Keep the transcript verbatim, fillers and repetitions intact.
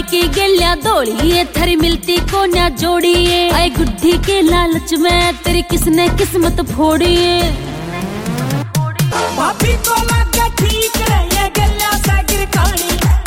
की गेलिया दौड़िए थारी मिलती को ना जोड़िए आए गुड्डी के लालच में तेरी किसने किस्मत फोड़िए भाभी को लगा ठीक रहे गेलिया सागर कहानी